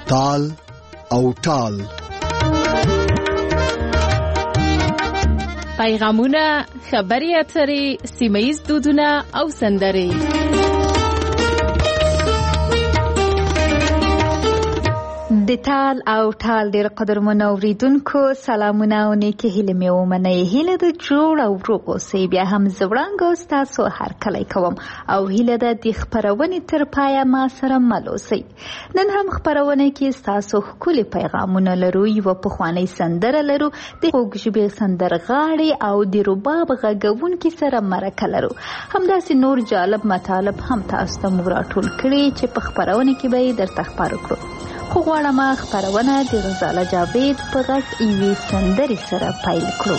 تال او ټال. پیغامونه، خبري اترې، سیمه‌ییز دودونه او سندرې. د تال او ټال ډېر قدرمنو اوریدونکو سلامونه او نیکې هیلې مې ومنئ. هیله د جوړ او روغ اوسئ. بیا هم زه وړانګه ستاسو هرکلی کوم او هیله ده د خپرونې تر پایه ما سره مل اوسئ. نن هم خپرونه کې ستاسو ښکلي پیغامونه لرو. یوه پخوانۍ سندره لرو، د خوږ ژبې سندرغاړې او د رباب غږونکي سره مرکه لرو. همداسې نور جالب مطالب هم تاسو ته موږ راټول کړي چې په خپرونه کې به یې درته خپاره کړو. خو غواړم خپرونه د غزاله جاوید په غږ یوې سندرې سره پیل کړو.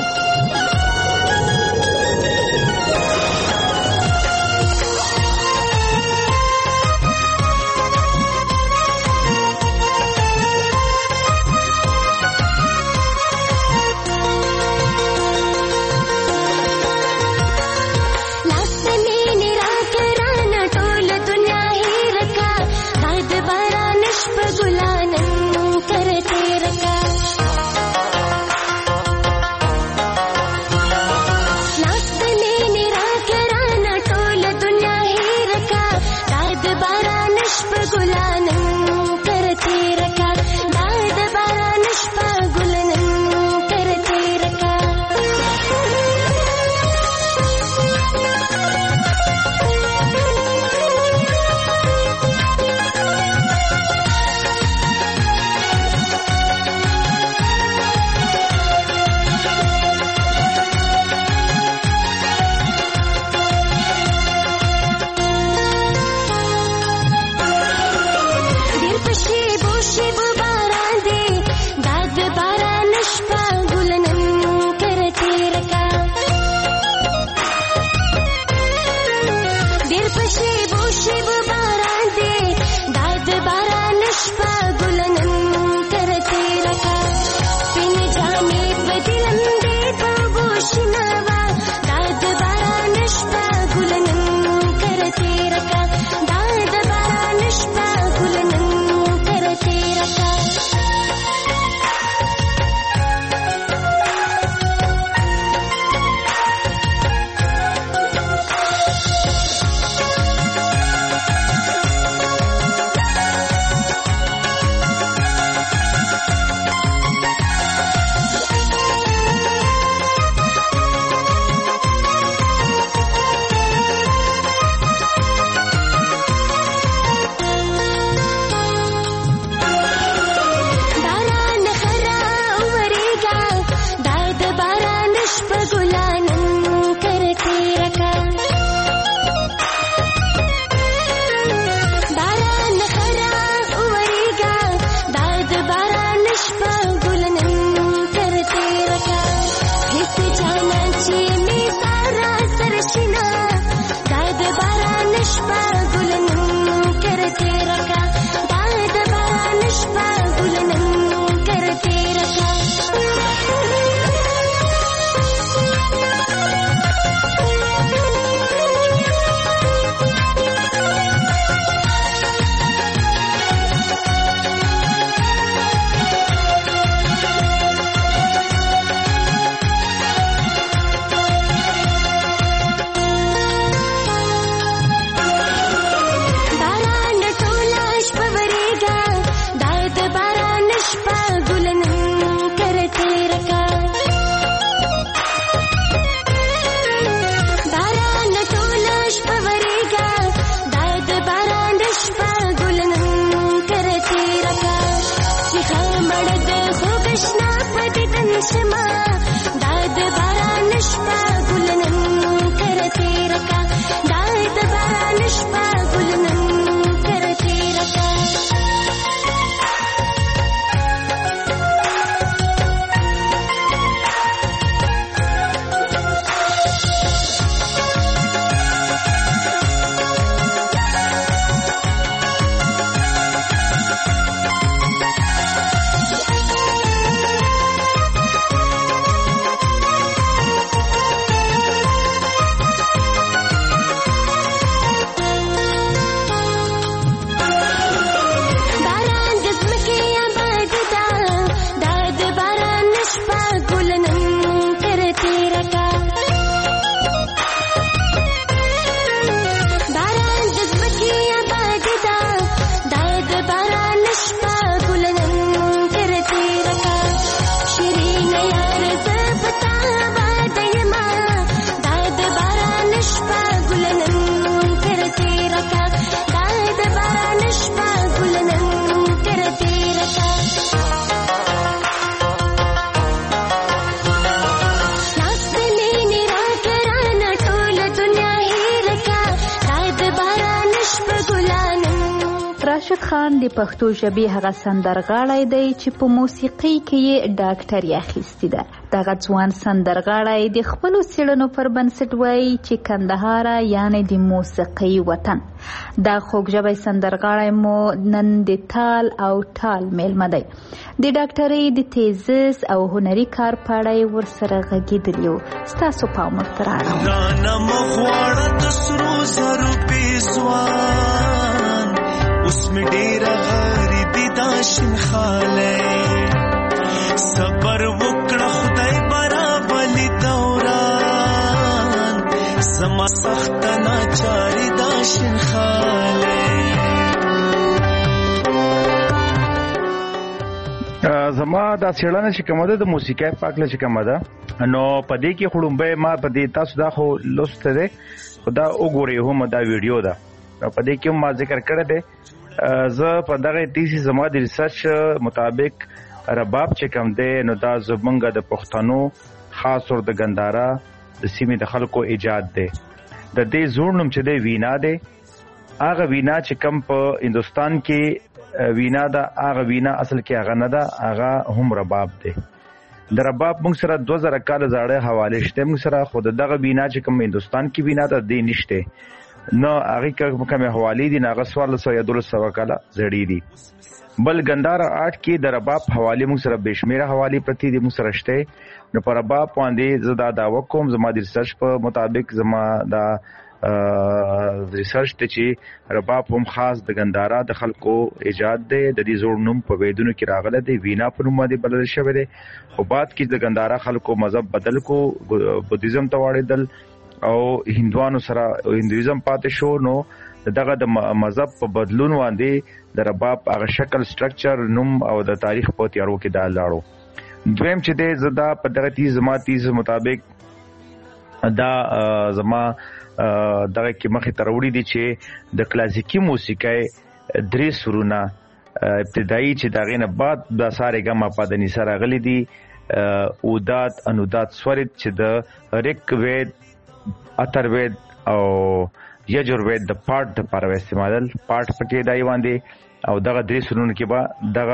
راشد خان د پښتو ژبې هغه سندرغاړی دی چې په موسیقۍ کې یې ډاکټري اخیستې ده. دغه ځوان سندرغاړی د خپلو څېړنو پر بنسټ وایي چې کندهار یعنې د موسیقۍ وطن. دا خوږژبی سندرغاړی مو نن د تال او ټال میلمه دی. د ډاکټرۍ د تیزس او هنري کار په اړه یې ورسره غږېدلي وو. ستاسو پام ورته رااړوم. उसमें डेरा गरीबी दाशिन खाले सबर वकड़ा खुदाई बराबली दौरान समा सख्त नाचारी दाशिन खाले. زما دا څېړنه چې کومه ده د موسیقۍ په اړه چې کومه ده نو په دې کې خړومبه ما په دې تاسو دا خو لوسته ده خدا وګورئ هم دا ویډیو ده په دې کې ما ذکر کړی دی. زه په دغه تیسی زما د ریسرچ مطابق رباب چې کوم دی نو دا زمونږ د پښتنو خاص اور د ګندارا د سیمې د خلکو ایجاد دی. د دې زوړ نوم چې دی وینا دی. هغه وینا چې کوم په هندستان کې وینا ده هغه وینا اصل کې هغه نه ده هغه هم رباب دی. د رباب موږ سره 2000 کال زاړه حواله شته موږ سره خود دغه وینا چې کوم هندستان کې وینا ده دی نشته نو هغه کومه حواله دي ناغه 1400 کاله زړې دي. بل ګندارا آرټ کې د رباب حواله موږ سره بشمیره حواله پرتی دي موږ سره شته. نو پر رباب باندې زدا دا وکوم زما د ریسرچ په مطابق زما دا ریسرچ ته چې رباب هم خاص د ګندارا د خلکو ایجاد دی. د دې زوړ نوم په ویدونو کې راغله دی وینا په نوم باندې بلل شوی دی. خو بعد کې د ګندارا خلکو مذهب بدل کو بودیزم ته واړېدل او هندوانو سره هندویزم پاتې شو. نو دغه د مذهب په بدلون باندې د رباب هغه شکل سټرکچر نوم او د تاریخ په تیارو کې دا لاړو. دویم چې د زدا په دغه تیز مطابق دا زما دغه کې مخې ته راوړي دي چې د کلاسیکي موسیقۍ درې سرونه ابتدایي چې دغه نه بعد د ساره ګما پادنی سره غلي دي اودات انودات سورید چې د ریک وید اتروید او یجوروید د پارت د پر استعمال پارت پکې دای باندې او دغه درې سرونه کې با دغه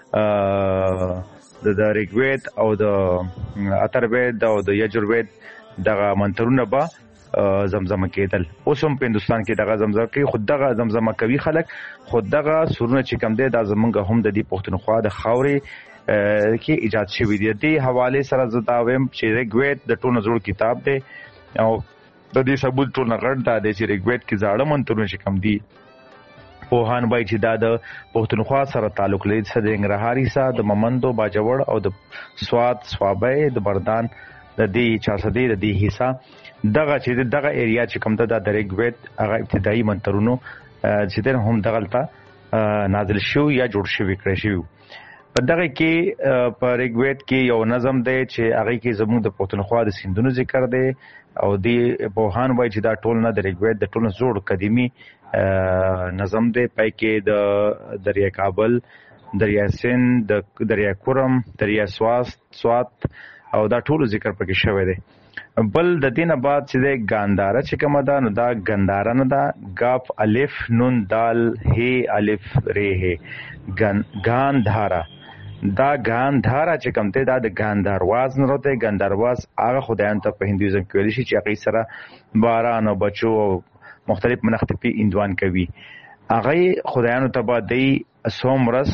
د ریګوید او د اتروید او د یجوروید دغه منترونه با زمزمه کېدل. اوس هم په هندستان کې دغه زمزمه کوي خود دغه زمزمه کوي خلک خود دغه سرونه چې کم دی دا زمونږ هم د دې پښتونخوا د خاورې کې ایجاد شوی دی. د حواله سره زدا ویم چې ریګوید د ټولو زوړ کتاب دی او د دې ثبوت ټول نغړ دا دی چې ریګوید کې زاړه منترونه چې کم دي پوهان وایي چې دا د پښتونخوا سره تعلق لري. د ننګرهار حصہ د ممندو باجوړ او د سواد سوابه د بردان د دې چاسدې د دې حصہ دغه چې دغه ایریا چې کوم ده د ریګوید هغه ابتدایي منترونو چې د هم دغلطه نازل شو یا جوړ شوی کړی شو. په دغه کې په ریګوید کې یو نظم دی چې هغه کې زموږ د پښتونخوا د سیندونو ذکر دی او دی پوهان وایي چې دا ټول نه د ریګوید د ټول زوړ قدیمی نظم دی. پای کې د دریا کابل دریا سند د دریا کورم دریا سوات او دا ټول ذکر پکې شوی دی. بل د دینه بعد چې د ګاندارا چې کومه ده نو دا ګندارا نه ده غاف الف نون دال هی الف ری هی ګاندارا دا ګاندارا چې کوم ته دا د ګاندارواز نه راته ګاندارواز هغه خدایان ته په هندویزم کې ویل شي چې هغه سره باران او بچو مختلف منختفي اندوان کوي. هغه خدایانو ته به دی سومرس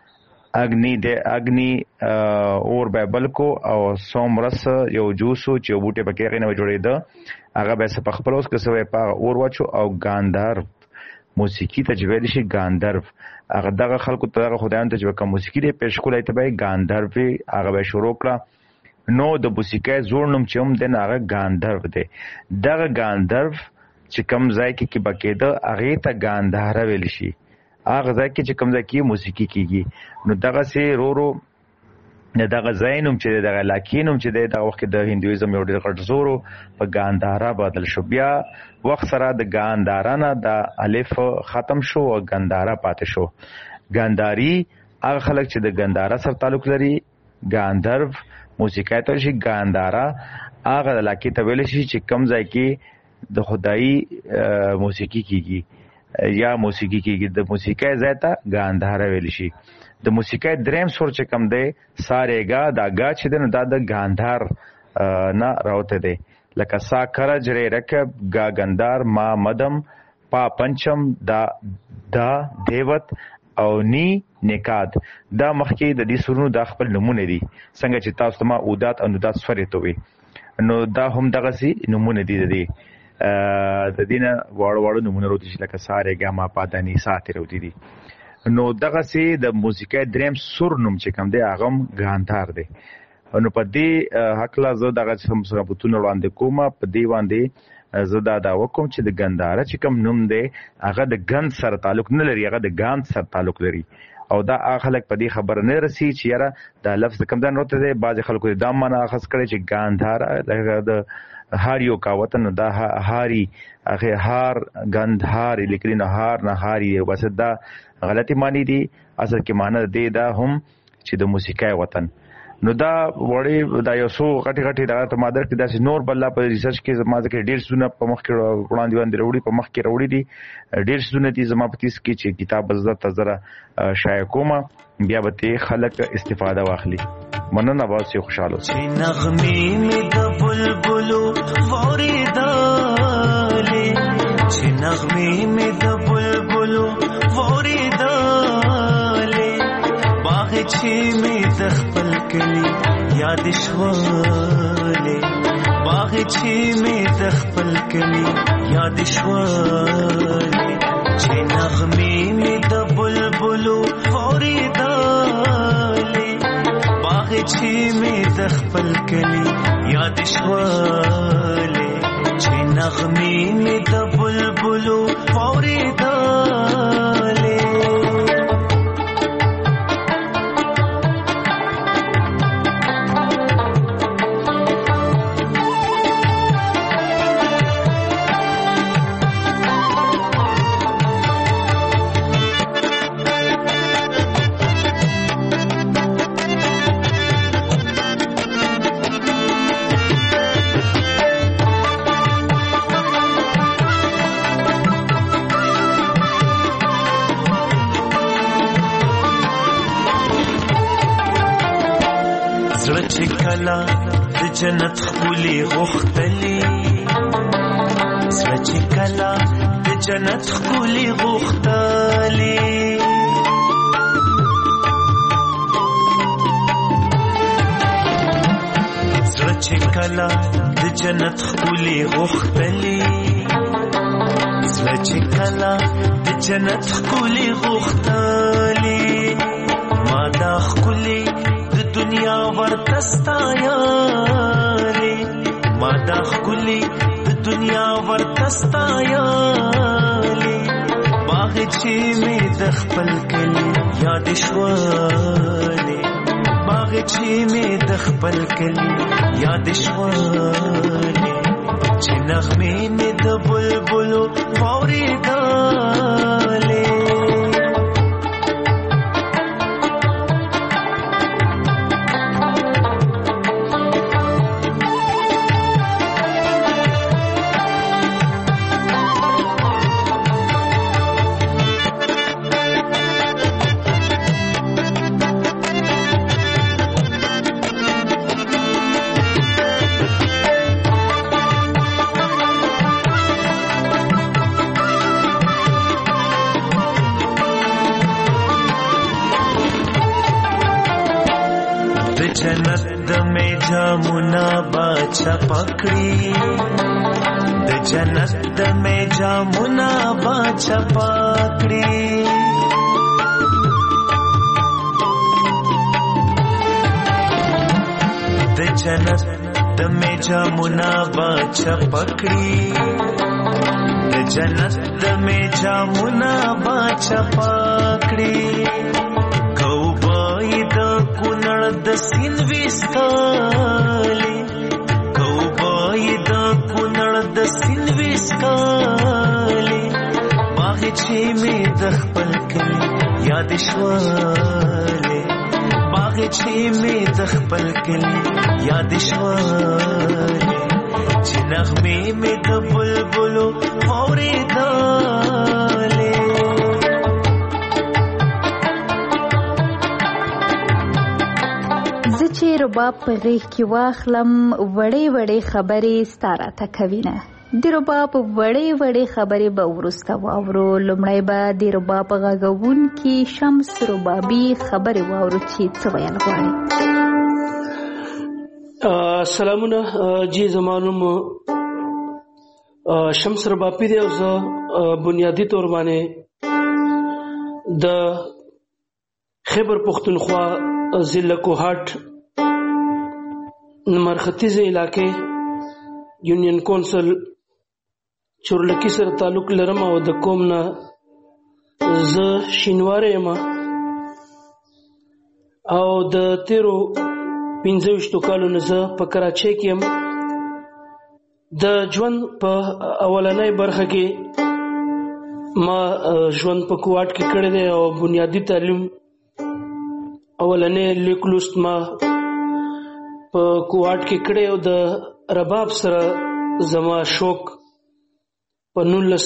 اګنی اور بایبل کو او سومرس یو جوسو چې بوټه پکې غنه جوړېده هغه به څه خپل اوس کې سوې په اور واچو او ګاندار موسیقي ته جوړ شي ګاندرف هغه دغه خلکو ته خدایانو ته چې کوم موسیقي دې پېښ کولای ته به ګاندرف هغه به شروع کړه. نو د موسیقۍ زوړ نوم چې هم د هغه ګاندرف دی. دغه ګاندرف چې کوم ځای کې بکیده هغه ته ګاندار ویل شي. هغه ځای کې چې کوم ځای کې موسیقي کیږي نو دغه سي رورو دغه زینوم چې دغه لاکینوم چې دغه وخت د هندویزم یو ډېر غټ زورو په ګاندارا بدل شو. بیا وخت سره د ګاندارا نه د الف ختم شو او ګاندارا پاتې شو. ګانداری هغه خلک چې د ګاندارا سره تعلق لري ګاندرف موسیقي ته شي. ګاندارا هغه علاقې ته ویل شي چې کم ځای کې د خدای موسیقي کیږي. یا موسیقي کېږي. د موسیقۍ ځای ته ګانداره ویل شي. د موسیقۍ دریم سور چې کوم دی سارېګا، دا ګا چې دی نو دا د ګاندار نه راوته دی. لکه سا کرج ری رکب گا گندار ما مدم پا پنچم دا دیوت او نی نکاد. دا مخکې د دې سورونو دا خپل نمونه دي څنګه چې تاسو ته ما اودات او نودات سورې ته وي نو دا هم دغسې نمونه دي د دې نه واړه نمونه راوتي چې لکه سا ری ګا ما پا دا نی سا ترې راوتي دي. نو دغسې د موسیقۍ دریم سور نوم چې کوم دی هغه هم ګاندار دی. نو په دې هکله زه دغه ثبوتونه وړاندې کوم. په دې باندې زه دا دعوه کوم چې د ګنداره چې کوم نوم دی هغه د ګند سره تعلق نه لري، هغه د ګاند سره تعلق لري. او دا هغه خلک په دې خبره نه رسي چې یاره دا لفظ کوم ځای راوته دی. بعضې خلکو دا معنا اخذ کړی چې ګانداره د هار یو کاوته نو دا هاري هغې هار ګندهار لیکلي نو هار نه هاري دی. بس دا غلطي معنی دي. اصل کې معنا دی دا هم چې د موسیقۍ وطن. نو دا وړې دا یو څو غټې دا ته ما درکړي داسې نور بله په ریسرچ کې زما ځکه ډېر څیزونه په مخ کې وړاندې راوړي په مخ کې راوړي دي. ډېر څیزونه دي زما په تیس کې چې کتاب به زه تزره شایع کوم بیا به ترې خلک استفاده واخلي. مننه به اوسې خوشحاله اوسئ. چې نغمې مې د بلبلو واورېدلې چې نغمې مې د بلبلو واورېدلې باغچې مې د خپل کلي یاد شولې باغچې مې د خپل کلي یاد شولې چې نغمې مې د بلبلو واورېدلې باغچې مې د خپل کلي یاد شولې چې نغمې مې د بلبلو واورېدلې. د جنت خولي غختلي زړه چې کله د جنت خولي غختلي زړه چې کله د جنت خولي غختلي زړه چې کله د جنت خولي غختلي ما دا خولي دنیا ورتستایالی ما دا خکلی دنیا ورتستایالی باغچې مې د خپل کلي یاد شولې باغچې مې د خپل کلي یاد شولې چې نغمې مې د بلبلو واورېدلې. جنت د می جامونا باچا پکړي د جنت د می جامونا باچا پکړي د جنت د می جامونا باچا پکړي د جنت د می جامونا باچا پکړي د سین ویسکالی کوبای د کونړ د سین ویسکالی باغچې مې د خپل کلي یاد شولې باغچې مې د خپل کلي یاد شولې چې نغمې مې د بلبلو واورېدلې. رباب په غیږ کې واخلم وړې وړې خبرې ستا راته کوینه. د رباب وړې وړې خبرې به وروسته واورو. لومړی به د رباب غږونکي شمس ربابي خبرې واورو چې څه ویل غواړي. سلامونه جی، زما نوم شمس ربابي دی او زه بنیادي طور باندې د خیبر پختونخوا ضلع کوهاټ مرختیزه علاقې یونین کونسل چورلکی سره تعلق لرم او د کوم نه زه شینواره یم او د تیرو 15 کالو نه زه په کراچۍ کې یم. د ژوند په اولنۍ برخه کې ما ژوند په کوهاټ کې کړی دی او بنیادي تعلیم اولنې لیک لوست ما په کوهاټ کې کړی او د رباب سره زما شوق په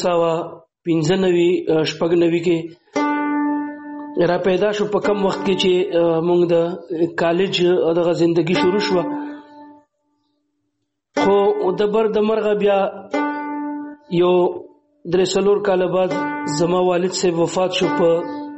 1995 کې را پیدا شو. په کم وخت کې چې موږ د کالج دغه زندگی شروع شو، خو د بر د مرغه بیا یو 3 کال بعد زما والد سے وفات شو په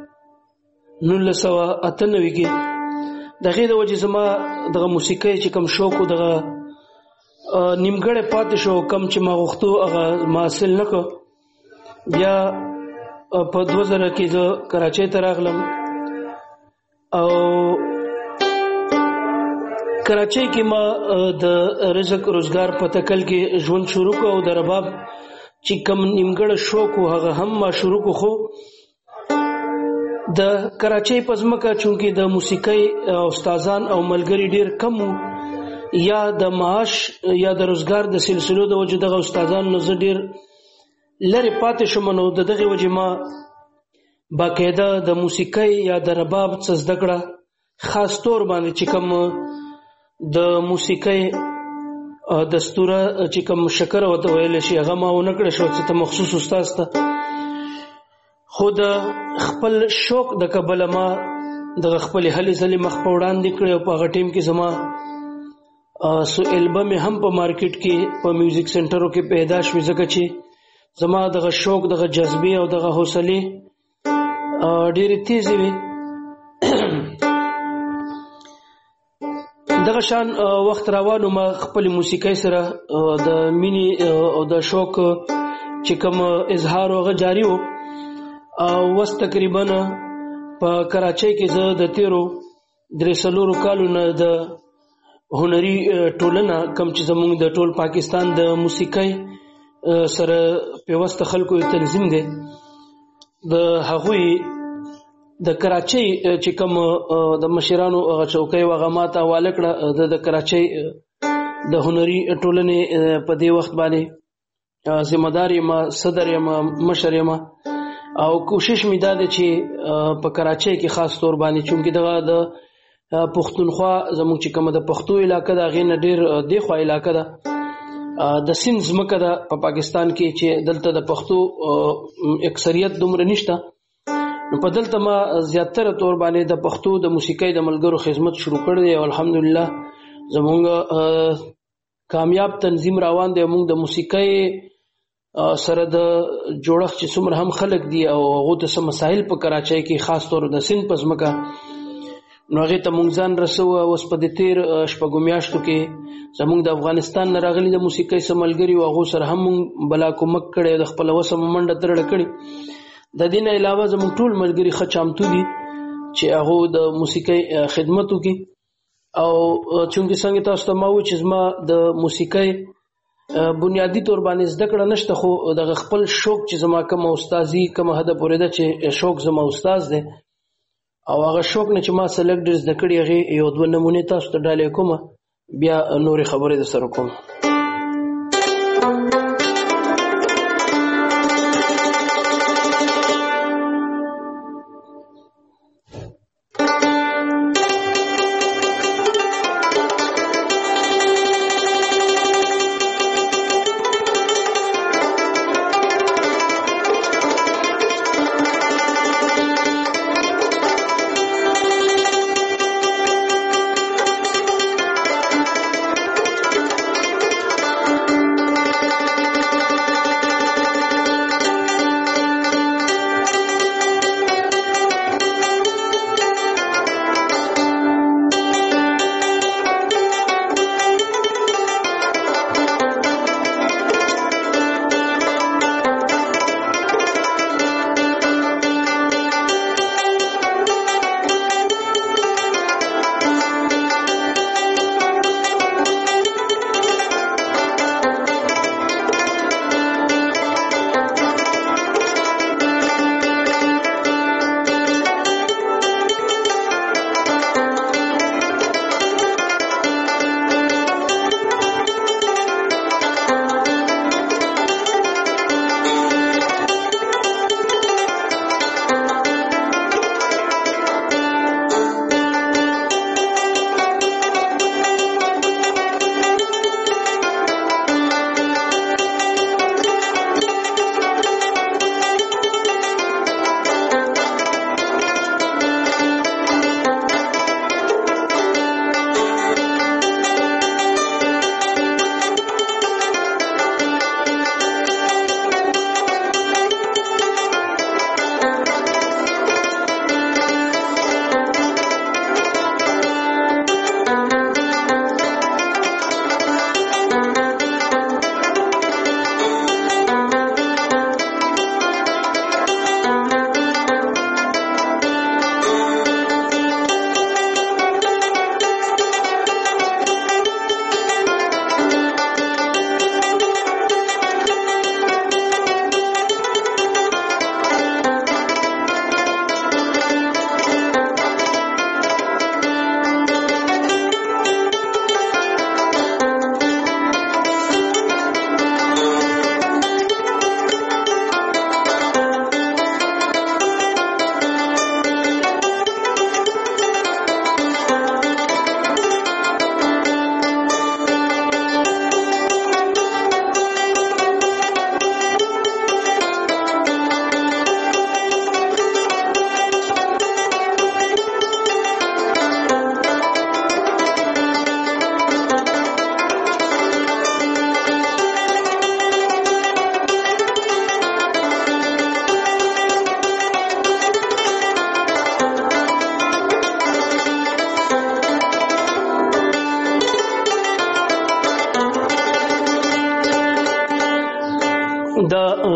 1998 کې. دغه د وجه زما دغه موسیقي چې کم شوق او دغه نیمګړې پاتې شو، کم چې ما غوښتو هغه ما حاصل نکړ. بیا په 2000 کې زه کراچۍ ته راغلم او کراچۍ کې ما د رزق روزګار په تکل کې ژوند شروع کړ او د رباب چې کم نیمګړې شوق هغه هم ما شروع کړ. خو د کراچۍ په ځمکه چونکې د موسیقۍ استادان او ملګری ډیر کم یا د معاش یا د روزګار د سلسلو د وجه دغه استادان نو زه ډیر لري پاتې شوم. نو دغه وجه ما باقاعده د موسیقۍ یا د رباب څه زده کړه، خاص طور باندې چې کوم د موسیقۍ دستوره چې کوم شکر وته ویل شي هغه ما ونکړه شو چې ته مخصوص استاد ته. خود خپل شوق د قبل ما د خپل هلي ځلې مخ په وړاندې کړې او په هغه ټیم کې زما سو البم هم په مارکیټ کې په میوزیک سنټرو کې پیدا شوې، ځکه چې زما دغه شوق دغه جذبه او دغه حوصله ډېرې تیزې وي. دغه شان وخت روانو ما خپل موسیقۍ سره د مینې او د شوق چې کوم اظهار هغه جاری وو. وس تقریبا په کراچۍ کې زه د تیرو 3 کالو نه د هنري ټولنه کم چې زموږ د ټول پاکستان د موسیقۍ سره پیوسته خلکو تنظیم دی، د هغوی د کراچۍ چې کوم د مشرانو هغه چوکۍ هغه ماته حواله کړه. د کراچۍ د هنري ټولنې په دې وخت باندې ذمہ دار یم، صدر یم، مشر یم او کوشش مې دا ده چې په کراچۍ کې خاص طور باندې چونکې دغه د پښتونخوا زموږ چې کومه د پښتو علاقه ده هغې نه ډېر دیخوا علاقه ده، د سند ځمکه ده په پاکستان کې چې دلته د پښتو اکثریت دومره نشته. نو په دلته ما زیاتره طور باندې د پښتو د موسیقۍ د ملګرو خدمت شروع کړی دی او الحمدلله زموږ کامیاب تنظیم روان دی. موږ د موسیقۍ سره د جوړښت چې څومره هم خلک دي او هغو ته څه مسایل په کراچۍ کې خاص طور د سند په ځمکه نو هغې ته موږ ځان رسوو. اوس په د تېر شپږو میاشتو کې زموږ د افغانستان نه راغلي د موسیقۍ څه ملګري وو، هغو سره هم موږ بلا کومک کړی او د خپله وسه مو منډه ترړه کړې. د دې نه علاوه زموږ ټول ملګري ښه چامتو دي چې هغو د موسیقۍ خدمت وکړي. او چونکې څنګه تاسو ته ما وویل چې زما د موسیقۍ بنیادی طور باندې زده کړه نشته، خو دغه خپل شوق چې زما کوم استادي کوم هدف پورې ده چې شوق زما استاد دی او هغه شوق نه چې ما سلیکټ ډېر زده کړي هغې یو دوه نمونې تاسو ته ډالۍ کومه، بیا نورې خبرې در سره کوم.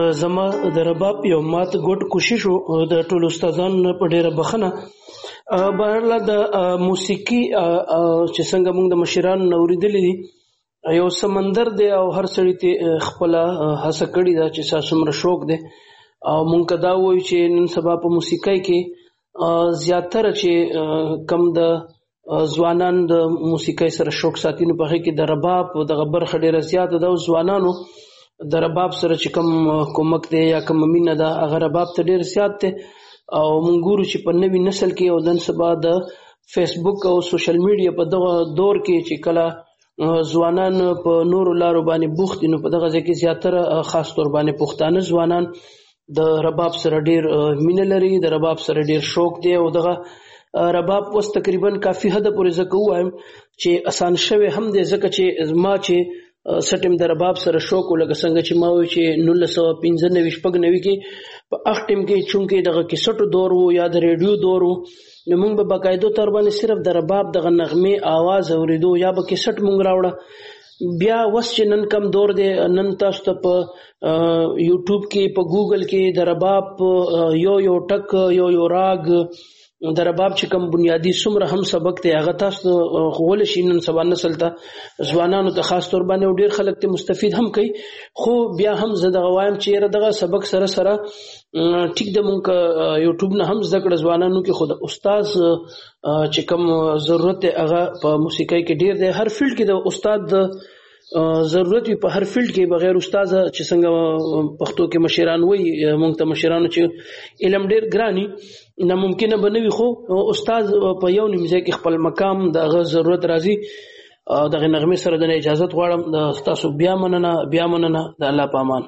زما د رباب یو مات ګډ کوشش د ټولو استادانو په ډیره بخنه بهرله د موسیقي چې څنګه موږ د مشرانو اوریدلې دي یو سمندر دی او هر سړی ته خپل هڅه کړې ده چې څومره شوق دی او موږ دا وایو چې نن سبا په موسیقۍ کې زیاتره چې کم د ځوانان د موسیقۍ سره شوق ساتي نو په هغه کې د رباب او د برخه ډیره زیاته ده او ځوانانو د رباب سره چې کم کومک دی یا کم مینه ده هغه رباب ته ډیر زیات دی او موږ ګورو چې په نوي نسل کې او نن سبا د فیسبوک او سوشل میډیا په دغه دور کې چې کله ځوانان په نورو لارو باندې بوخت دي نو په دغه ځای کې زیاتره خاص تور باندې پښتانه ځوانان د رباب سره ډیر مینه لري د رباب سره ډیر شوق دی او دغه رباب وس تقریبا کافي حد پورې زکه وایم چې آسان شوه هم دی ځکه چې ما چې سټیم د رباب سره شوق ولګ څنګه چې ما وی چې 1995 شپږ کې په اختم کې چونکې دغه کیسټو دور وو یا د ریډیو دور وو نو موږ به باقاعده تر باندې صرف د رباب دغه نغمه आवाज اوریدو یا به کیسټ موږ راوړه بیا وس چې نن کم دور دی نن تاسو ته په یوټیوب کې په ګوګل کې د رباب یو ټک یو راګ د رباب چې کوم بنیادی څومره هم سبق ته هغه تاسو غول شي نن سبا نسل ته ځوانانو ته خاص تور باندې ډیر خلک ته مستفید هم کوي خو بیا هم زه دغه وایم چې دغه سبق سره ټیک د مونږ یوټیوب نه هم ذکر ځوانانو کې خود استاد چې کوم ضرورت هغه په موسیقۍ کې ډیر دی هر فیلډ کې د استاد ضرورت په هر فیلډ کې بغیر استاد چې څنګه پښتو کې مشران وي مونږ ته مشرانو چې علم ډیر ګرانی ناممکن بنوي خو استاد په یو نیمځای کې خپل مقام د ضرورت راځي دغه نغمه سره د اجازه غواړم د تاسو بیا مننه د الله پامان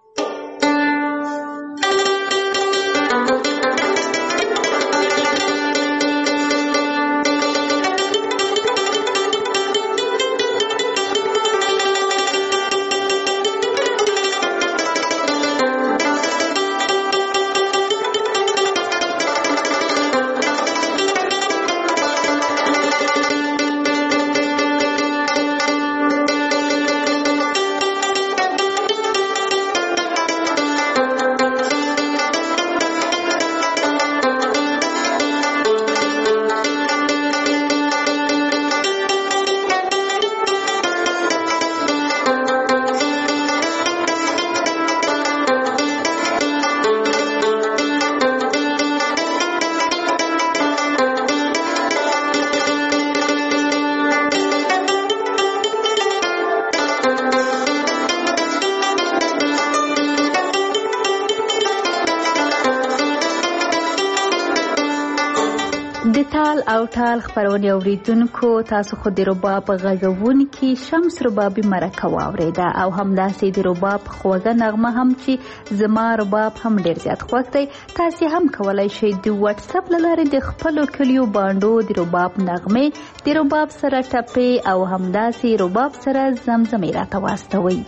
او ټال خبرونه اوریدونکو تاسو خو د رباب غږونکي شمس ربابي مرکه واوریده او همداسې د رباب خوږه نغمه هم چې زما رباب هم ډیر زیات خوښ دی تاسو هم کولای شئ د واتس اپ لاره د خپل کلیو باندې د رباب نغمه د رباب سره ټپې او همداسې رباب سره زمزمې راته واستوئ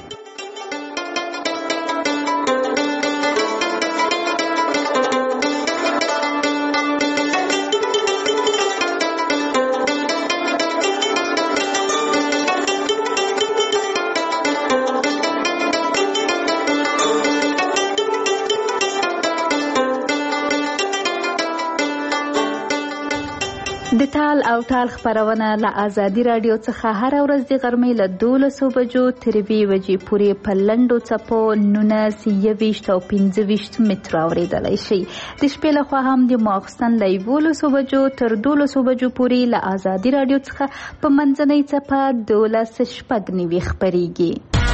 د تال او ټال خبرونه له آزادي رادیو څخه هر ورځ د غرمې له 12 بجو تر 2 بجې پورې په لنډو څپو 19 او 15 متر اوریدلای شي د شپې له خوا هم د ماخستن له 11 بجو تر 12 بجو پورې له آزادي رادیو څخه په منځنۍ څپه 12 شپږ نیوي خبريږي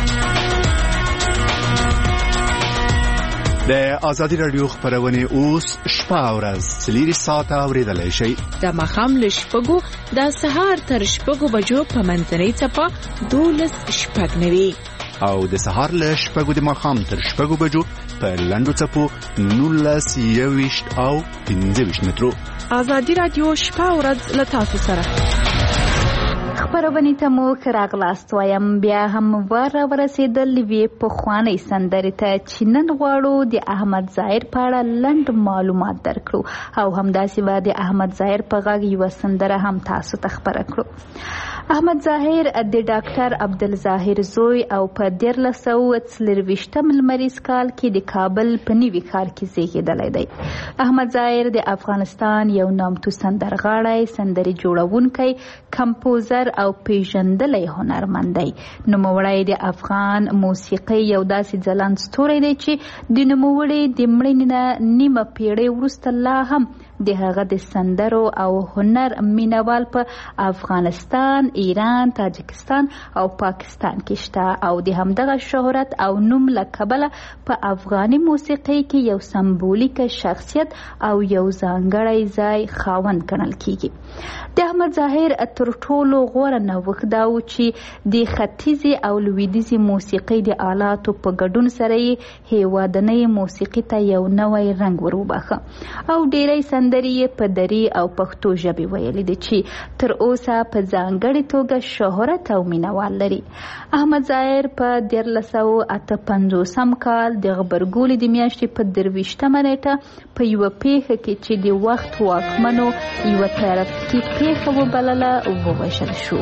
د آزادي رادیو خبرونه اوس شپه او ورځ 3 ساعته اوریدلای شي د مخام له شپږو د سهار تر شپږو بجو په منځنۍ څپه 12 شپږ نیوي او د سهار له شپږو د مخام تر شپږو بجو په لنډو څپو 19 او 15 مترو آزادي رادیو شپه او ورځ له تاسو سره خبرونه ته مو راغلاست وایم بیا هم ورسېدل وی په خواني سندرې ته چې نن غواړو د احمد ظاهر په اړه لنډ معلومات درکړو او همداسې به د احمد ظاهر په غږ یو سندره هم تاسو ته خبره کړو احمد ظاهر د ډاکټر عبدالظاهر زوی او په 1324 لمریز کال کې د کابل په نوي ښار کې زیږېدلی دی. احمد ظاهر د افغانستان یو نامتو سندرغاړی، سندرې جوړونکی، کمپوزر او پیژندلی هنرمند دی. نوموړی د افغان موسیقۍ یو داسې ځلند ستوری دی چې د نوموړي د مړینې نه نیمه پیړۍ وروسته لا هم د هغه د سندرو او هنر مینوال په افغانستان، ایران، تاجکستان او پاکستان کې شته او د همدغه شهرت او نوم له کبله په افغاني موسیقۍ کې یو سمبولیک شخصیت او یو ځانګړی ځای خاوند ګڼل کیږي. د احمد ظاهر تر ټولو غوره نوښت دا و چې د ختیځې او لویدیځې موسیقۍ د آلاتو په ګډون سره یې هیوادنۍ موسیقۍ ته یو نوی رنګ وروباخه او ډیری سندرې په دري او پښتو ژبې ویلي دي چې تر اوسه په ځانګړې توګه شهرت او مینوال لري. احمد ظاهر په 1358 کال د غبرګولي د میاشتې په 23 نیټه په یوه پیښه کې چې د وخت واکمنو یوه ترافیکي پیښه وبلله ووژل شو.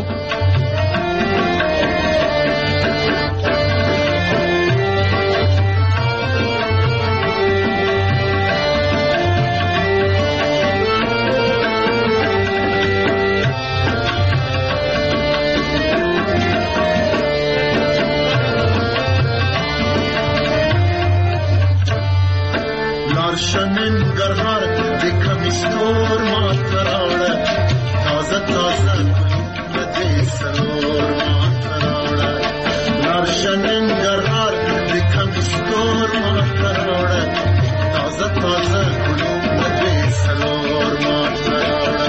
شنن گرهار دیکھم استور ماتراڑا تازہ تازہ مدی سرور ماتراڑا لار شنن گرهار دیکھم استور ماتراڑا تازہ تازہ مدی سرور ماتراڑا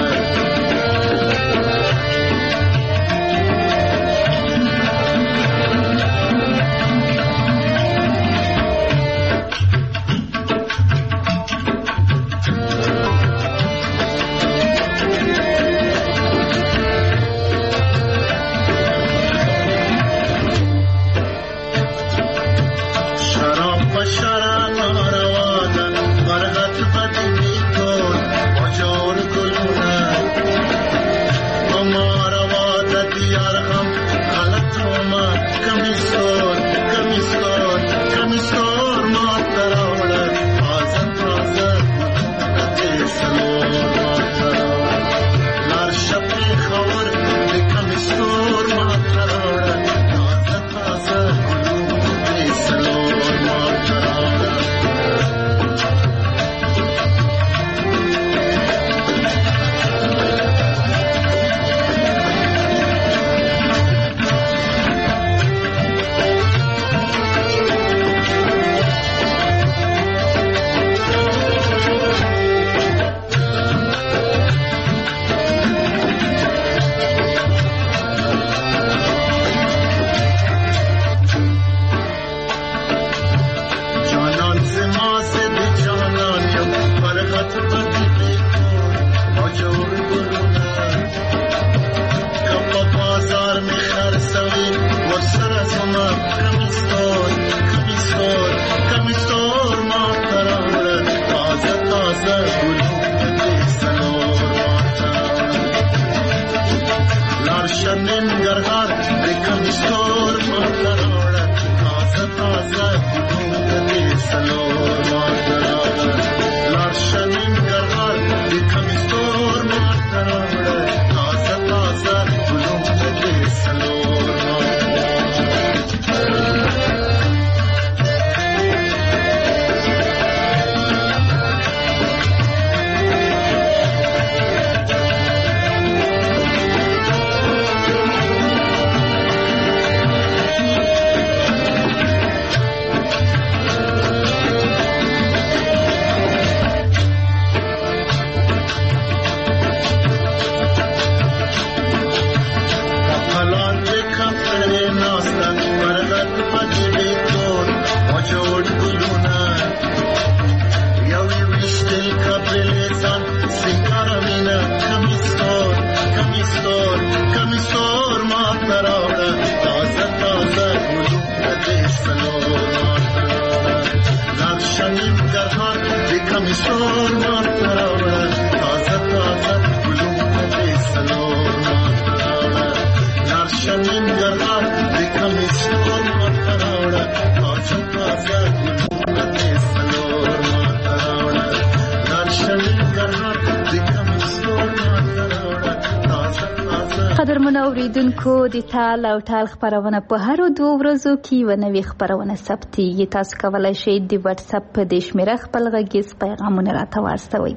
قدرمن اوریدونکو د تال او ټال خبرونه په هر 2 ورځو کې و نوې خبرونه ثبتېږي. تاسو کولی شئ د واتس اپ په دې شمېره خپل غږیز پیغامونه راته واستوئ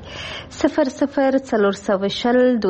00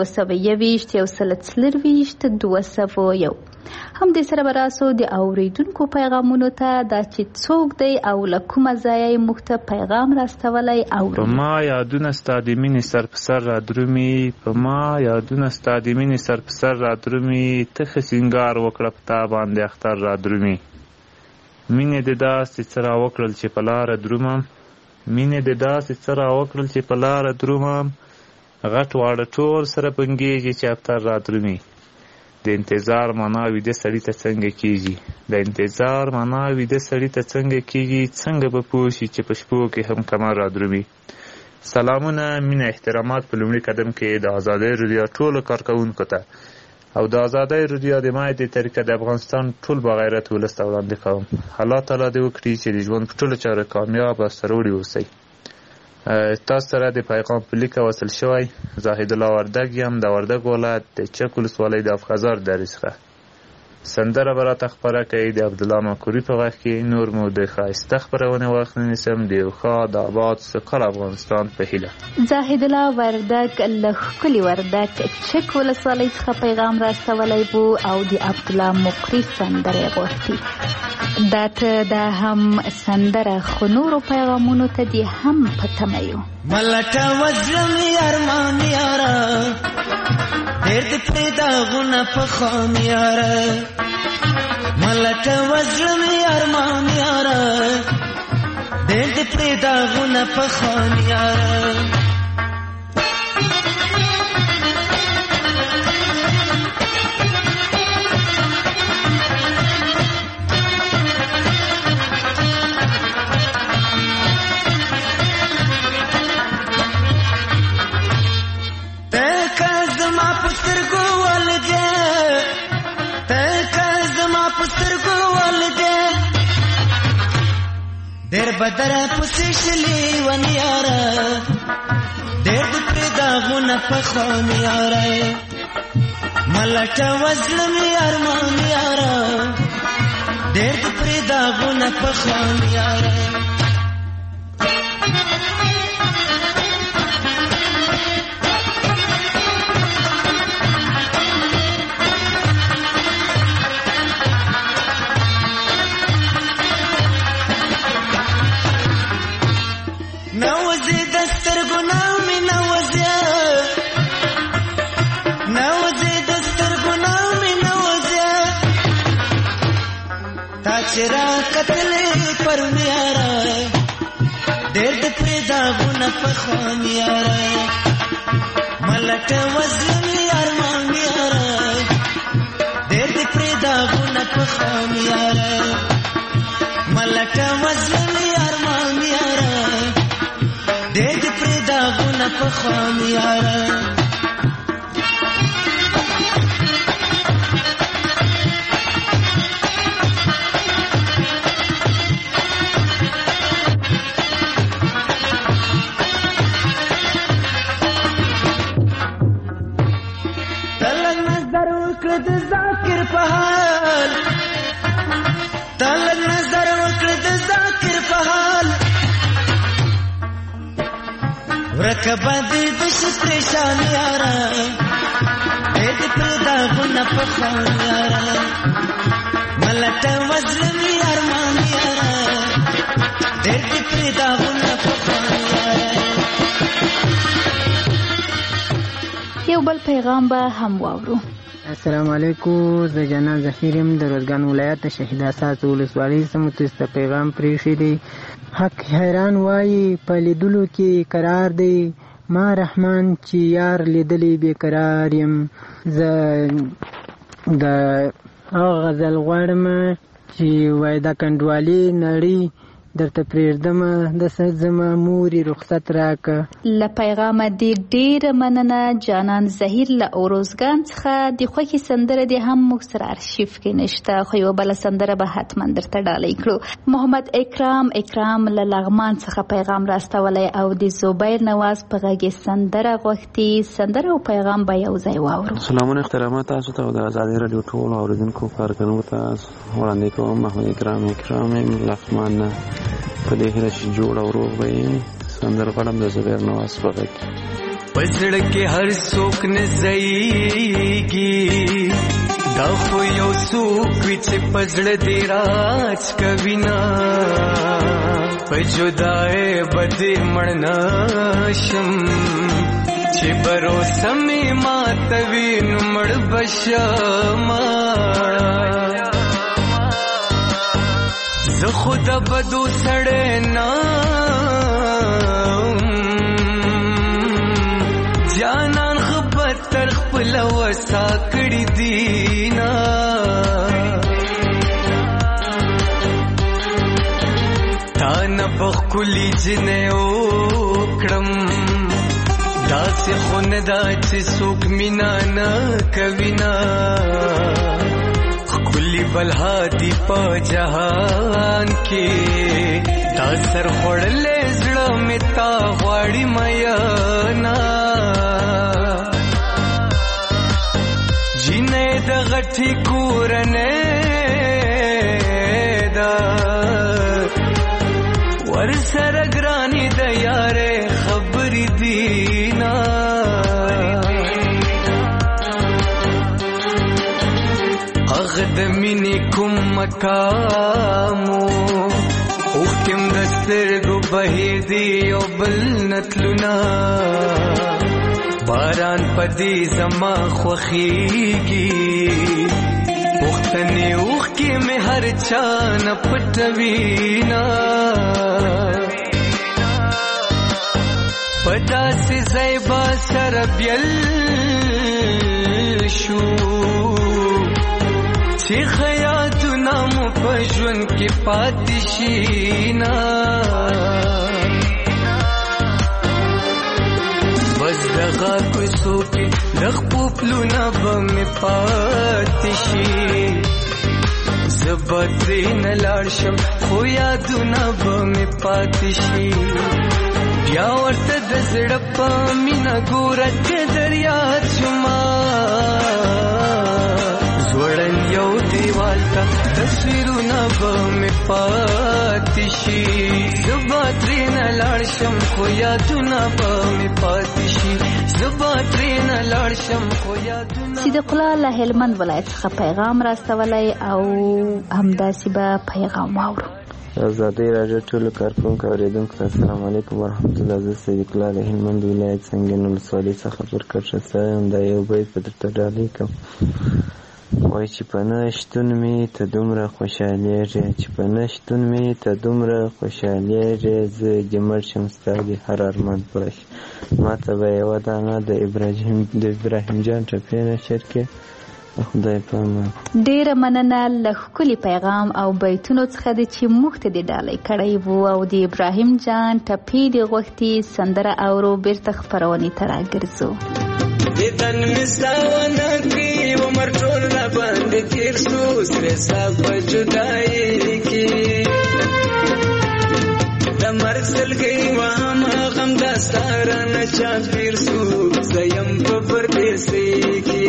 422 201 هم دې سره به راسو د اوریدونکو پیغامونو ته دا چې څوک دی او له کومه ځایه یې موږ ته پیغام راستولی اورو. په ما یادونه ستا د مینې سر په سر را درومي، په ما یادونه ستا د مینې سر په سر را درومي، ته ښه سینګار وکړه په تا باندې اختر را درومي. مینې دې داسې څه را وکړل چې په لاره درومم، مینې دې داسې څه را وکړل چې په لاره درومم، غټ واړه ټول سره بنګېږي چې اختر را درومي. د انتظار معنا ویده سړي ته څنګه کېږي، د انتظار معنا ویده سړي ته څنګه کېږي، څنګه به پوه شي چې په شپو کې هم کمر را درومي. سلامونه، مینه، احترامات په لومړي قدم کې د ازادۍ رادیو ټولو کارکوونکو ته او د ازادۍ رادیو د مایع د طریقه د افغانستان ټول بغیرت ولس ته وړاندې کوم. الله تعالی دې وکړي چې د ژوند په ټولو چارو کامیاب او سرلوړي اوسئ. تاسو سره د پیغام په لیکه وصل شوی زاهد الله وردګ یم د وردګ ولایت د چک ولسوالۍ د افغازار درې څخه. سندره به راته خپره کوي د عبدالله مکوري په غږ کې. نور مو د ښایسته خپرونې وخت نه نیسم د یو ښه د آباد سوکاله افغانستان په هیله. زاهد الله وردګ له ښکلي وردګ چک ولسوالۍ څخه پیغام راستولی و او د عبدالله مکوري سندره یې غوښتي. دا ته دا هم سندره خو نورو پیغامونو ته دې هم په تمه یو. ملټه وزلم ارمان یاره ډېر دې پرې داغونه په خام یاره، ملټه وزلم ارمان یاره ډېر دې پرې داغونه په خام یاره. ډېر بدر پسې شلې ونیاره ډېر دې پرې داغونه په خام یاره، ملټه وزلم ارمان یاره ډېر دې پرې داغونه په خام یاره. چرا قتلې پر میاره ډېر دې پرې داغونه په خام یاره، ملټه وزلم ارمان یاره ډېر دې پرې داغونه په خام یاره، ملټه وزلم ارمان یاره ډېر دې پرې داغونه په خام یاره. تلګ نظر وکړ د ذاکر په حال ورکبه دې د شکر شان یاره دې پر داغونه په خام یاره، ملټه وزلم ارمان یاره دې پر داغونه په خام یاره. یو بل پیغام به هم واورو. السلام علیکم، زه جنان ظفیر یم د روزګان ولایت شهید اساس ولسوالۍ څخه تاسو پیغام پریښی دی. حق حیران وایي په لیدلو کې قرار دی، ما رحمان چې یار لیدلی بیقرار یم. زه د هغه غزل غواړم چې وای د کنډوالي نړۍ درته پرېږدمه د سر زما مورې رخصت راکه. له پیغامه دې ډېره مننه جانان ظهیر له اوروزګان څخه. د خوښې سندره دې هم موږ سره ارشیف کې نشته، خو یوه بله سندره به حتما درته ډالۍ کړو. محمد اکرام له لغمان څخه پیغام راستولی او د زبیر نواز په غږ سندره غوښتي. سندره او پیغام به یو ځای واورو. سلامونه احترامات تاسو ته او د ازادي راډیو ټولو اورېدونکو کارکوونکو ته وړاندې کوم. محمد اکرام لغمان نه په دې هیله چې جوړ او روغ به یې. سندره غواړم د زبیر نواز په غږ کې. په زړه کې هر څوک نه ځایږي، دا خو یو څوک وي چې په زړه دې راج کوي نه. په جدای به دې مړ نه شم، چې بروسه مې ماتوي نو مړ به شمه. زه خو د بدو سړی نه جانان خبر تر خپل وسا کړی دینا. تا نه بخکلی جنې وکړم، داسې خو نه دا چې څوک مینا نه کوي نه. ښکلي بلهادي په جهان کې دا سر خوړلی زړه مې تا غواړي مینا. جینۍ د غټې کورنۍ ده، ورسره ګرانې د یارې خبرې دینا. هغه د مینې کوم مقامو اوښکې م د سترګو بهېدې یو بل نتلونه. باران پدې زما خوښیږي، پوښتنې اوښکې مې هر چا نه پټوینا. په داسې ځای به سره بیل شو چې خیاطونه مو په ژوند کې پاتې شي نه. بس دغه کوڅو کې د خپو پلونه به مې پاتې شي. زه به ترې نه لاړ شم خو یادونه به مې پاتې شي. بیا ورته د زړه په مینه ګوره که دریاد شما. زوړن یو دیوال ته تصویرونه به مې پاتې شي. زه به ترې نه لاړ شم خو یادونه به مې پاتې شي. زه به ترې نه لاړ شم خو یادونه. صدیق الله له هلمند ولایت څخه پیغام راستولی او همداسې به پیغام واورو. ازادي راډیو ټولو کارکوونکو اورېدونکو ته السلام علیکم ورحمت الله. زه صدیق الله له هلمند ولایت سنګین ولسوالۍ څخه پر کټ یم. دا یو بیت په درته ډالۍ کوم. وای چې په نه شتون مې ته دومره خوشحالېږې، چې په نه شتون مې ته دومره خوشحالېږې، زه دې مړ شم ستا دې هر ارمان پوره شي. ما ته به یوه دانه د ابراهیم جان ټپې نشر کې. خدای پامان. ډیره مننه له ښکلي پیغام او بیتونو څخه دی چې موږ ته دې ډالۍ کړی وو او د ابراهیم جان ټپې دې غوښتي. سندره اورو بیرته خپرونې ته راګرځو. دیدن مې ستا ونه کړي عمر ټول راباندې تېر سو، سرې ستا په جدایۍ کې د مرګ سلګۍ وهم غم دا ستا رانه چاپېر سو. زه یم په پردیسۍ کې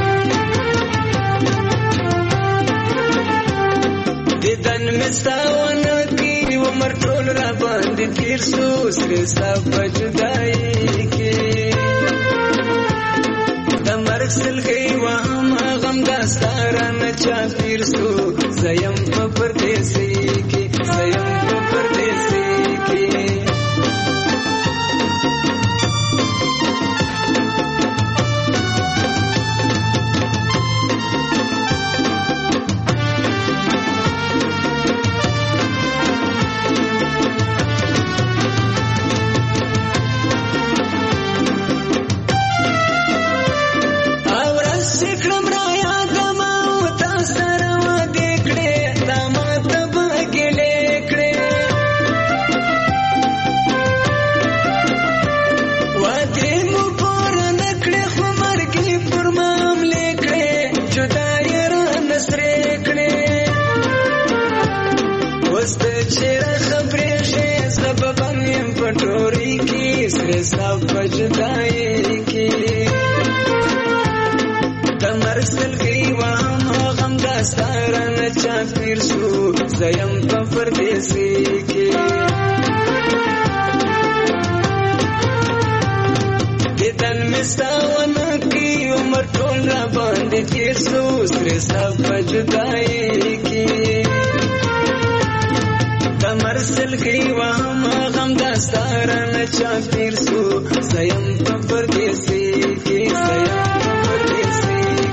دیدن مې ستا ونه کړي عمر ټول راباندې تېر سو، سرې ستا په جدایۍ کې د مرګ سلګۍ وهم غم دا ستا رانه چاپېر سو. زه یم په پردیسۍ کې، زه یم په پردیسۍ کې. سره صاحب جدای کی دمر سلګي وام غم داستان چا پیر شو زیم په پردیسی کی دن مستاون کی عمر ټول را باندې تیر شو سره صاحب جدای کی دمر سلګي وام غم داستان چا پیر شو زیم په پردیسی کی زیم په پردیسی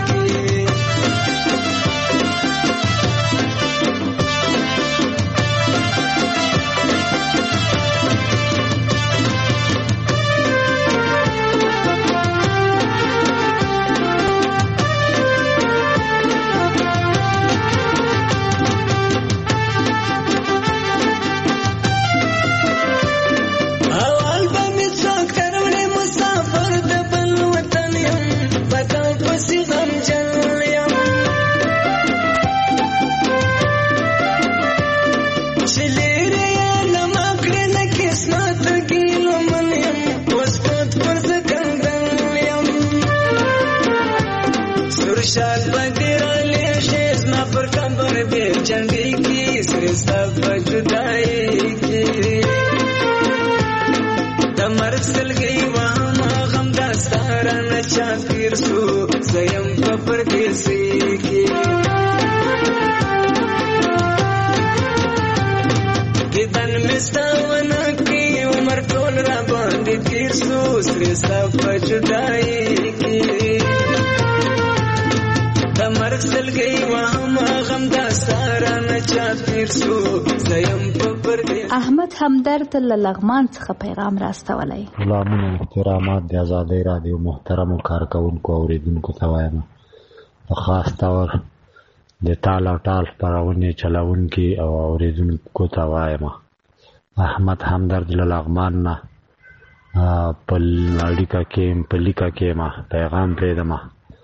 احمد همدرد له لغمان څخه پیغام راستولی. سلامونه احترامات د ازادۍ رادیو محترمو کارکوونکو اوریدونکو ته وایم په خاص طور د ټال او ټال خپرونې چلوونکي او اوریدونکو ته وایم احمد همدرد له لغمان نه په اړیکه کې په لیکه کې ما پیغام پرېږدم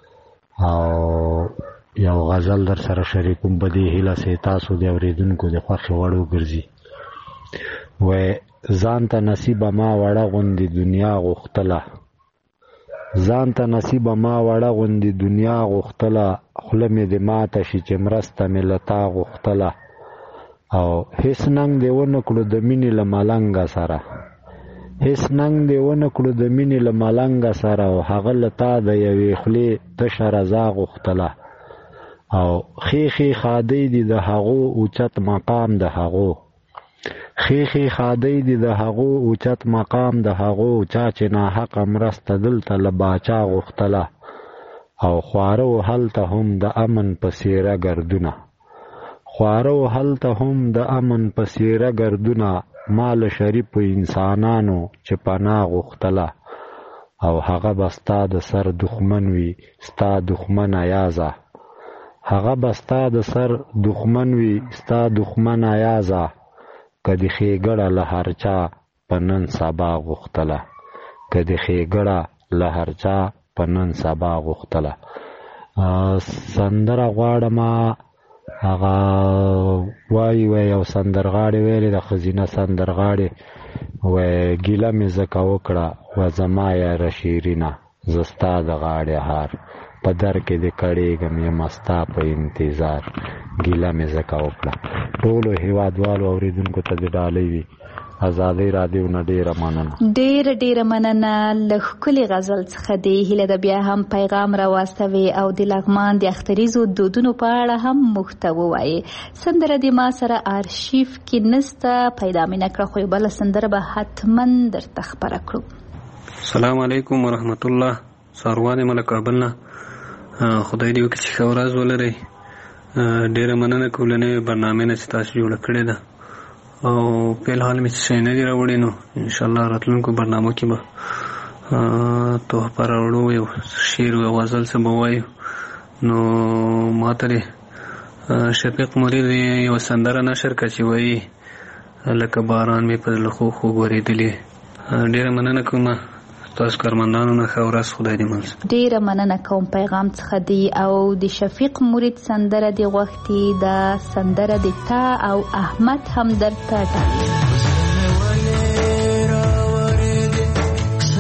او یو غزل در سره شریکوم په دې هیله چې تاسو د اوریدونکو د خوښې وړ وګرځي. وای ځان ته نصیبه ما وړه غوندې دنیا غوښتله ځان ته نصیبه ما وړه غوندې دنیا غوښتله خوله مې د ماته شي چې مرسته مې له تا غوښتله او هېڅ ننګ دې ونه کړو د مینې له ملنګه سره هېڅ ننګ دې ونه کړو د مینې له ملنګه سره او هغه له تا د یوې خولې تشه رضا غوښتله او خیخي خادی دي د هغو اوچت مقام د هغو خیخي خادی دي د هغو اوچت مقام د هغو چا چې ناحقه مرسته دلته له باچا غوښتله او خواره و هلته هم د امن په څېره ګردونه خواره و هلته هم د امن په څېره ګردونه ما له شریفو انسانانو چې پناه غوښتله او هغه به ستا د سر دښمن وي ستا دښمنه یازه هغه به ستا د سر دښمن وي ستا دښمنه یازه که د ښېګړه له هر چا په نن سبا غوښتله که د ښېګړه له هر چا په نن سبا غوښتله. سندره غواړم هغه وایي یو سندرغاړې ویلې د ښځینه سندرغاړې وایي ګیله مې ځکه وکړه و زما یاره شیرینه زه ستا د غاړې هار په در کې د کړېږم یم ستا په انتظار ګیله مې ځکه وکړه. ټولو هېوادوالو اورېدونکو ته د ډالۍ وي ازادۍ رادیو نه ډېره مننه. ډېره مننه. له ښکلې غزل څخه دې هیله ده بیا هم پیغام راواستوي او د لغمان د اختریزو دودونو په اړه هم موږ ته ووایي. سندره دې ما سره آرشیف کې نسته، پیدا مې نه کړه، خو بله سندره به حتما درته خپره کړو. السلام علیکم ورحمت الله. ساروان ملک کابل نه. خدای دې وکړي چې ښه ورځ ولرئ. ډېره مننه کولنې برنامه نه چې تاسو جوړه کړې ده او په الحال مې څه نه دی راوړی، نو انشاءالله راتلونکو برنامو کې به تحفه راوړو، یو شعر او غزل څه به وایو. نو ما ته شفیق مرید یو سندره نشر کړه چې وایي لکه باران مې په زړه خوږ خوږ ورېدلې. ډېره مننه کوم تاسو کارمندانو نه. ښه ورځ، خدای دې مل. ډېره مننه کوم پیغام څخه دی او د شفیق مرید سندره دی غوښتي دا سندره د تا او احمد همدرد ته ډالۍ.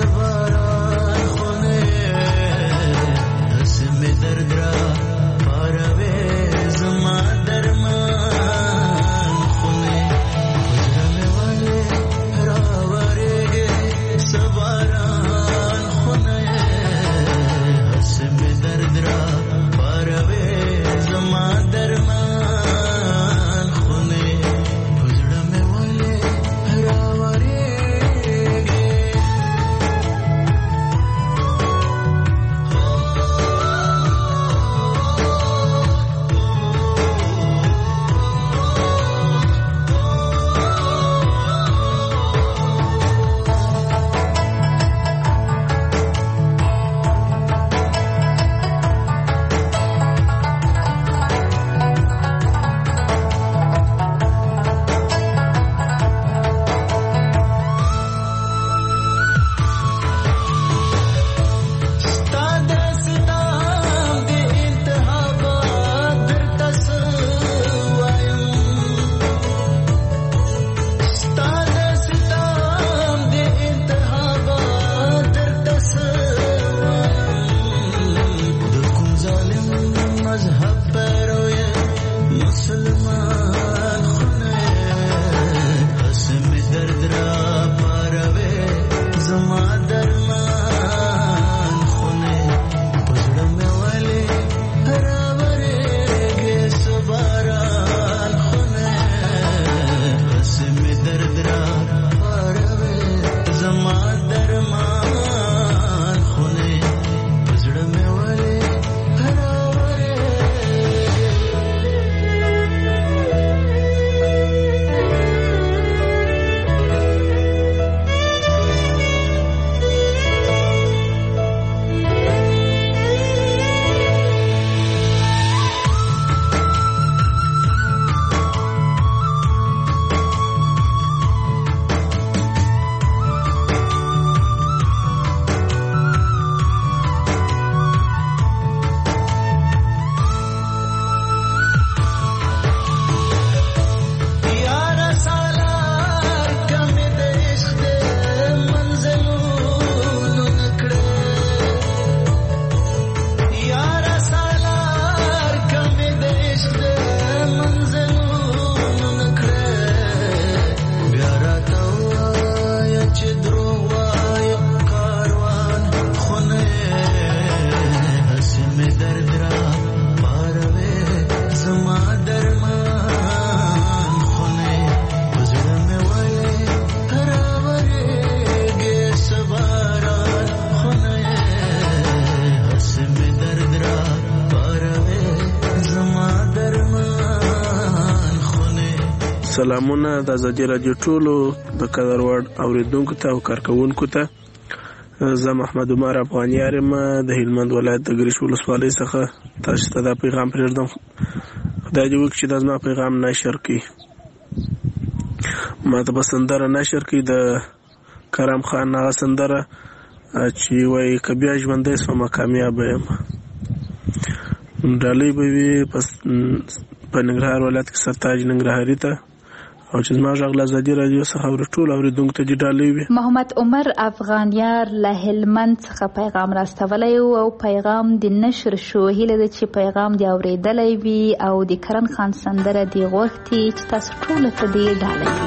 سلامونه د ازادي رادیو ټولو د قدر وړ اوریدونکو ته او کارکونکو ته. زه محمد عمر افغانیار یم د هلمند ولایت د ګریش ولسوالۍ څخه تاسو ته دا پیغام پرېږدم. خدای دې وکړي چې دا زما پیغام نشر کړي. ما ته به سندره نشر کړي د کرم خان هغه سندره چې وایي که بیا ژوندی شومه کامیابه یم. ډالۍ به وي په ننګرهار ولایت کې سرتاج ننګرهاري ته او چې زما غږ له ازادي رادیو څخه ټول اوریدونکو ته دې ډالۍ وي. محمد عمر افغانیار له هلمند څخه پیغام راستولی او پیغام د نشر شو. هیله ده چې پیغام دې اورېدلی وي او د کرن خان سندره دې غوښتي چې تاسو ټولو ته دې ډالۍ وي.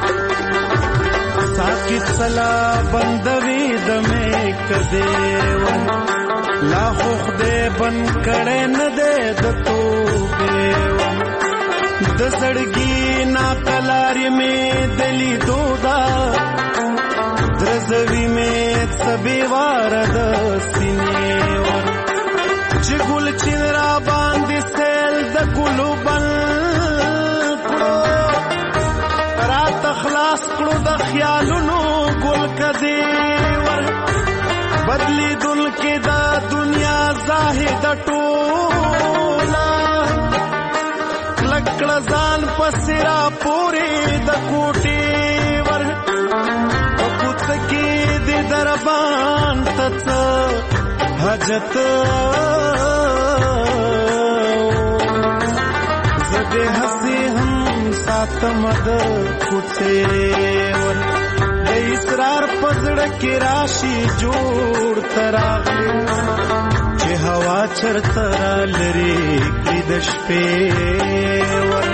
ساکت سلا بندوي د مې کدی و لا خو خدای بن کړه نه دې د توبې و د زړګي نا کلارې مې دلی دودا درزوي مې سبي وار د سینې و چې ګل چې را باندې سیل د ګلو بن رات خلاص کړو د خیالونو ګل کدی ور بدلی دل کې دا دنیا زاهد ټولا لکړه ځان پسرا پورې د کوټي ور او پوت کې دې دربان تڅ حاجت زده هسي هم ساتم د کوڅه ور د اسرار پزړه کې راشي جوړ تراغلي چې هوا چرته را لري کړي د شپې ور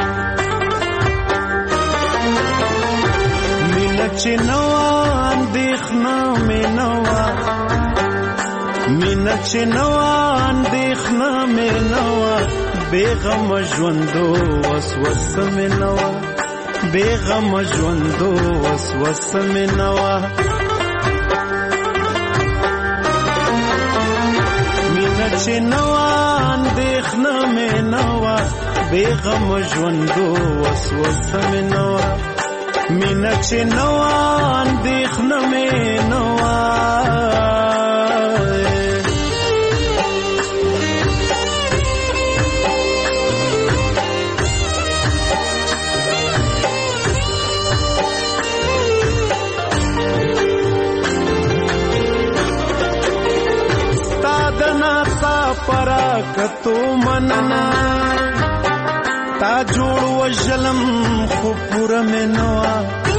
مینه چې نو اندېښنه مې نوا مینه چې نو اندېښنه مې نوا بیغم ژوندو وسوسه مې نوا بیغم ژوندو وسوسه مې نوا مینه چې نو اندېښنه مې نوا بیغم ژوندو وسوسه مې نوا مینه چې نو اندېښنه مې نوا پراکتو مننا تا جوړ وجلم خو پورا منوا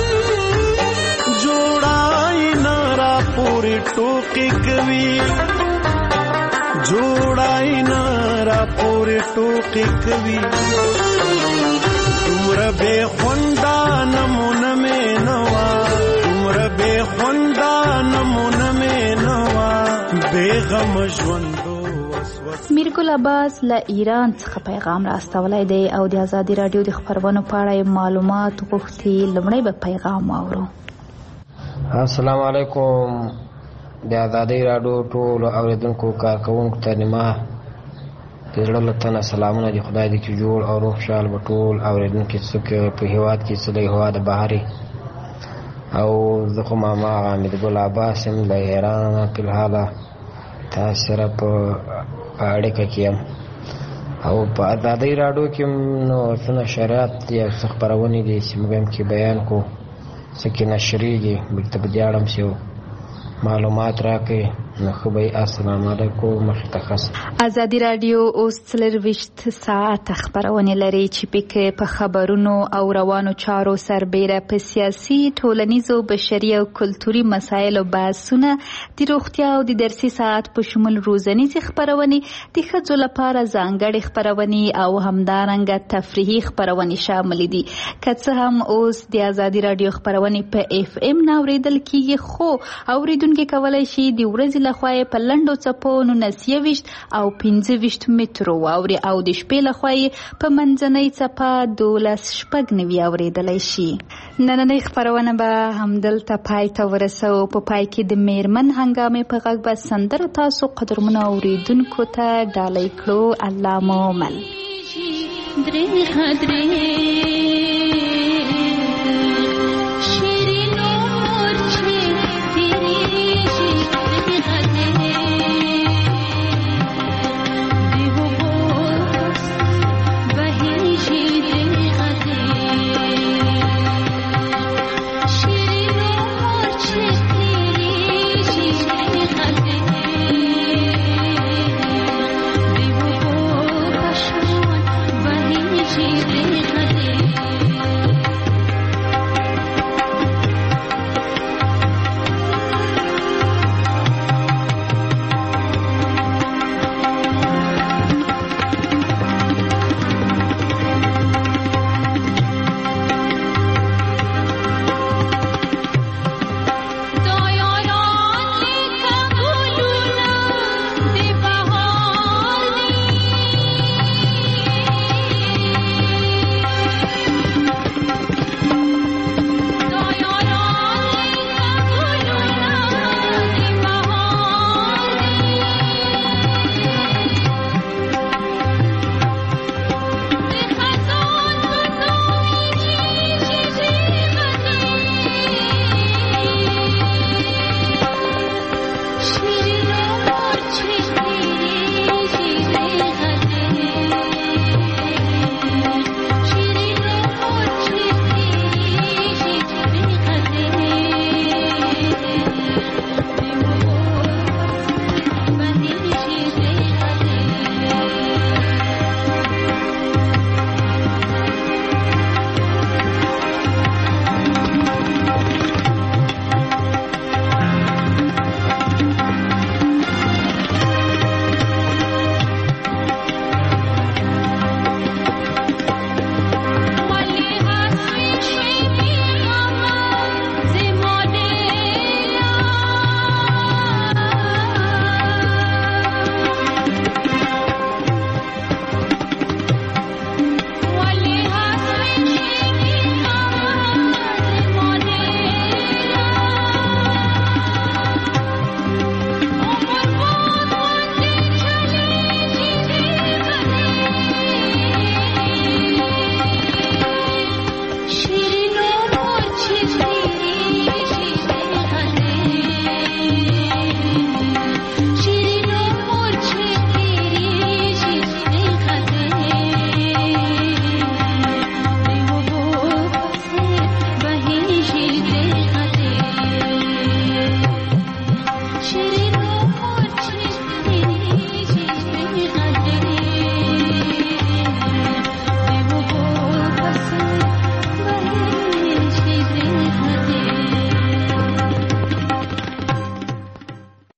جوړای نارا پوری ټوکی کوي جوړای نارا پوری ټوکی کوي تمر به خوندا نمونه منوا تمر به خوندا نمونه منوا بیغم ژوندو. میرګل عباس له ایران څخه پیغام راستولی دی او د ازادي رادیو د خبرونو په اړه معلومات غوښتي. لومړی به پیغام واورو. السلام علیکم د ازادي رادیو ټول اوریدونکو کارکونکو ته نیمه د زړه له تنه سلامونه دي. خدای دې چې جوړ او روغ خوشحال به ټول اوریدونکي څوک په هیواد کې څه دی هوا د بهاري او زه خو ماما میرګل عباس یم له ایران په حاله تاسو سره په اړیکه کې یم او په ازادي رادیو کې نو څنګه شریعت یا خبرونه دي چې موږ هم کې بیان کو څه نشریږي بلته بجاړم شو معلومات راکې نو خو به السلام علیکم مختص. ازادي رادیو اوس 24 ساعت خبرونه لري چې پکې په خبرونو او روانو چارو سربېره په سیاسي ټولنیزو بشري او کلتوري مسایلو بحثونه د روغتیا او د درسي ساعت په شمول روزنیزي خبرونه د ښځو لپاره ځانګړي خبرونه او همدارنګه تفریحي خبرونه شامل دي. که څه هم اوس د ازادي رادیو خبرونه په اف ام ناوریدل کیږي خو اوریدونکو کولای شي د ورځې لخوا په لنډو څپو 29 او 25 مترو واوري او د شپې لخوا په منځنۍ څپه 12 اوریدلای شي. نننۍ خبرونه به همدلته پای ته ورسو. په پای کې د میرمن هنګامې په غږ به سندره تاسو قدرمنو اوریدونکو ته ډالۍ کړو. الله مو مل. درې